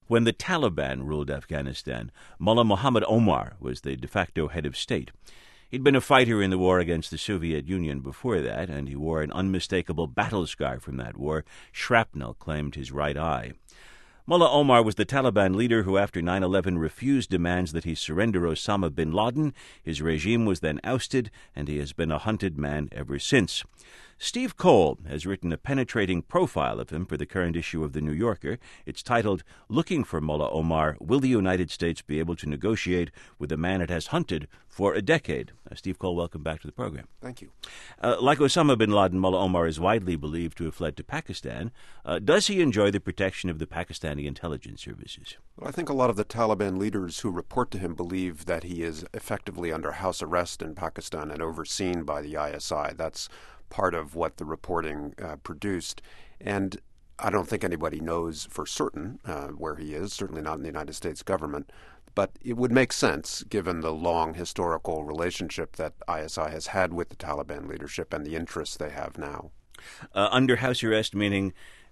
When the Taliban ruled Afghanistan, Mullah Muhammad Omar was the de facto head of state. He'd been a fighter in the war against the Soviet Union before that, and he wore an unmistakable battle scar from that war. Shrapnel claimed his right eye. Mullah Omar was the Taliban leader who, after 9/11, refused demands that he surrender Osama bin Laden. His regime was then ousted, and he has been a hunted man ever since. Steve Cole has written a penetrating profile of him for the current issue of The New Yorker. It's titled, "Looking for Mullah Omar, Will the United States Be Able to Negotiate with a Man It Has Hunted for a Decade?" Steve Cole, welcome back to the program. Thank you. Like Osama bin Laden, Mullah Omar is widely believed to have fled to Pakistan. Does he enjoy the protection of the Pakistani intelligence services? Well, I think a lot of the Taliban leaders who report to him believe that he is effectively under house arrest in Pakistan and overseen by the ISI. That's part of what the reporting produced. And I don't think anybody knows for certain where he is, certainly not in the United States government. But it would make sense, given the long historical relationship that ISI has had with the Taliban leadership and the interests they have now. Under house arrest, meaning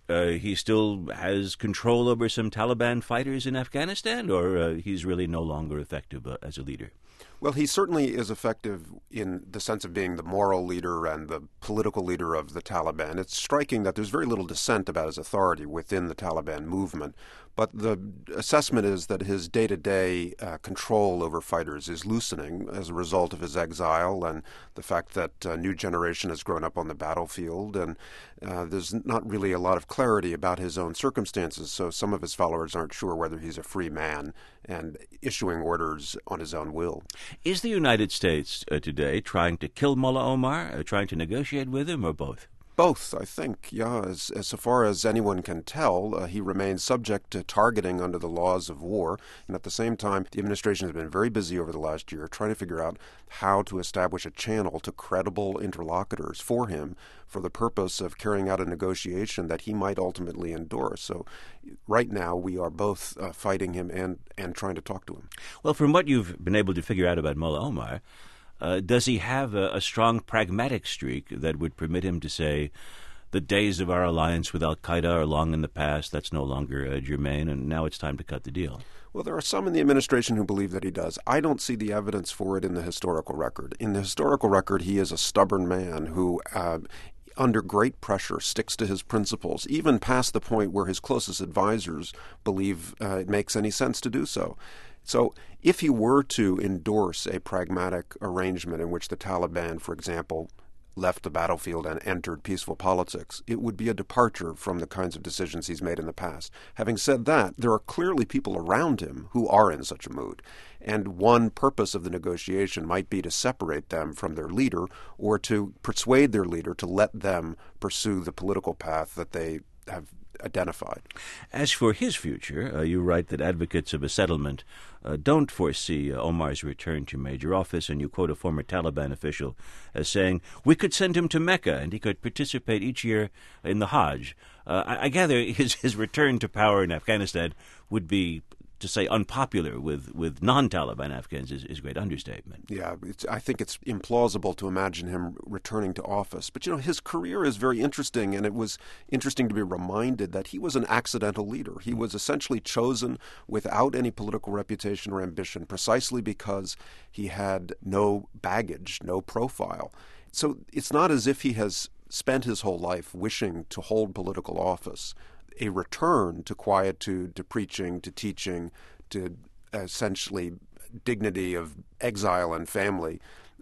he still has control over some Taliban fighters in Afghanistan, or he's really no longer effective as a leader? Well, he certainly is effective in the sense of being the moral leader and the political leader of the Taliban. It's striking that there's very little dissent about his authority within the Taliban movement, but the assessment is that his day-to-day control over fighters is loosening as a result of his exile and the fact that a new generation has grown up on the battlefield, and there's not really a lot of clarity about his own circumstances, so some of his followers aren't sure whether he's a free man and issuing orders on his own will. Is the United States today trying to kill Mullah Omar, trying to negotiate with him, or both? Both, I think, yeah. As so far as anyone can tell, he remains subject to targeting under the laws of war. And at the same time, the administration has been very busy over the last year trying to figure out how to establish a channel to credible interlocutors for him for the purpose of carrying out a negotiation that he might ultimately endorse. So right now, we are both fighting him and trying to talk to him. Well, from what you've been able to figure out about Mullah Omar, does he have a strong pragmatic streak that would permit him to say, the days of our alliance with al-Qaeda are long in the past, that's no longer germane, and now it's time to cut the deal? Well, there are some in the administration who believe that he does. I don't see the evidence for it in the historical record. In the historical record, he is a stubborn man who under great pressure, sticks to his principles, even past the point where his closest advisors believe it makes any sense to do so. So if he were to endorse a pragmatic arrangement in which the Taliban, for example, left the battlefield and entered peaceful politics, it would be a departure from the kinds of decisions he's made in the past. Having said that, there are clearly people around him who are in such a mood. And one purpose of the negotiation might be to separate them from their leader or to persuade their leader to let them pursue the political path that they have identified. As for his future, you write that advocates of a settlement don't foresee Omar's return to major office, and you quote a former Taliban official as saying, "We could send him to Mecca and he could participate each year in the Hajj." I gather his return to power in Afghanistan would be, to say unpopular with non-Taliban Afghans is a great understatement. Yeah, I think it's implausible to imagine him returning to office. But, his career is very interesting, and it was interesting to be reminded that he was an accidental leader. He was essentially chosen without any political reputation or ambition, precisely because he had no baggage, no profile. So it's not as if he has spent his whole life wishing to hold political office. A return to quietude, to preaching, to teaching, to essentially dignity of exile and family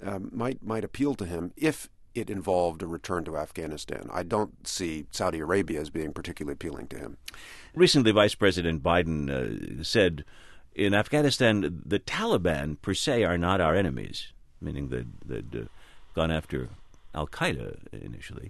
might appeal to him if it involved a return to Afghanistan. I don't see Saudi Arabia as being particularly appealing to him. Recently, Vice President Biden said, in Afghanistan, the Taliban per se are not our enemies, meaning they'd gone after al-Qaeda initially.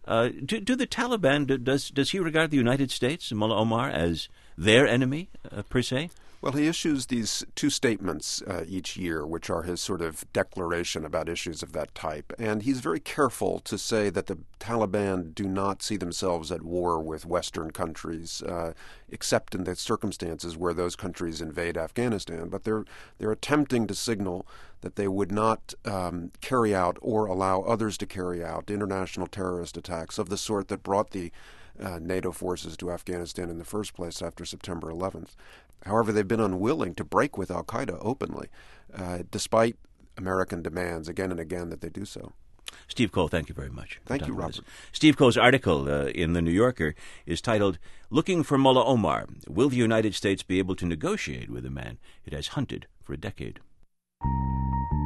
Do the Taliban, does he regard the United States, Mullah Omar, as their enemy, per se? Well, he issues these two statements each year, which are his sort of declaration about issues of that type. And he's very careful to say that the Taliban do not see themselves at war with Western countries, except in the circumstances where those countries invade Afghanistan. But they're attempting to signal that they would not carry out or allow others to carry out international terrorist attacks of the sort that brought the NATO forces to Afghanistan in the first place after September 11th. However, they've been unwilling to break with al-Qaeda openly, despite American demands again and again that they do so. Steve Coe, thank you very much. Thank you, Robert. Steve Coe's article in The New Yorker is titled, "Looking for Mullah Omar. Will the United States be able to negotiate with a man it has hunted for a decade?"